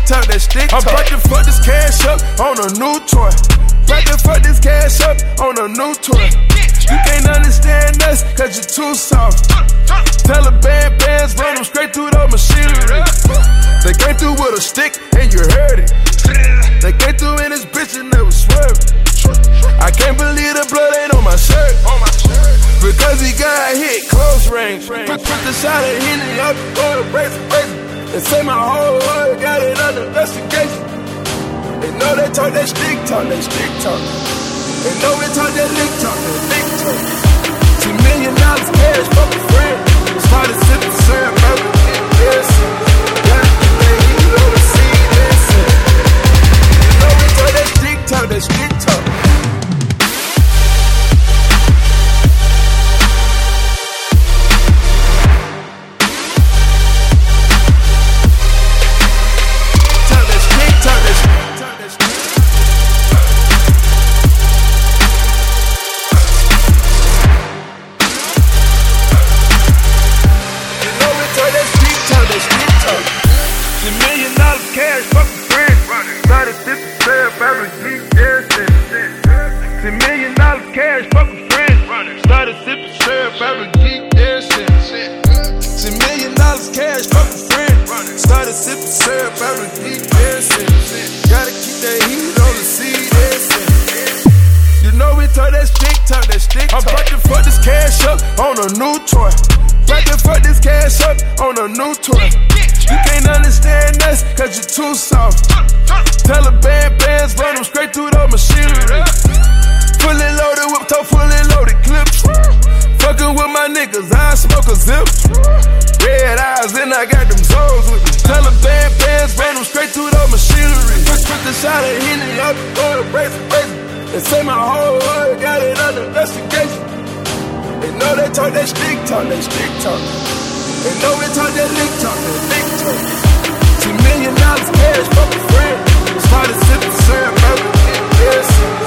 talk, that stick talk. I'm about to fuck this cash up on a new toy. About to fuck this cash up on a new toy. You can't understand us, cause you're too soft. Taliban bands run them straight through the machinery. They came through with a stick and you heard it. They came through in this bitch and they was swerving. I can't believe the blood ain't on my shirt. Because he got hit close range. Put the shot of Henny up, throw the brace. They say my whole world got it under investigation. They know they talk that stick talk, they stick talk. They know we talk that lick talk, that lick talk. $2 million cash, fuck a friend. Started sipping syrup, baby, and this. Got the lady, you know the see this. You know we talk that stick talk, that stick talk. I'm about to fuck this cash up on a new toy. About to fuck this cash up on a new toy. You can't understand us, cause you're too soft. Taliban bands run them straight through the machinery. Fully loaded whip top, fully loaded clips. Fucking with my niggas, I smoke a zip. Red eyes and I got them zones with me. Taliban bands run them straight through the machinery. Put the shot of Henny up, throw the brace. They say my whole world got it under investigation. They know they talk that stick talk, they stick talk. They know we talk that lick talk, that lick talk. $2 million cash, fuck a friend. Started sipping syrup, baby, and this.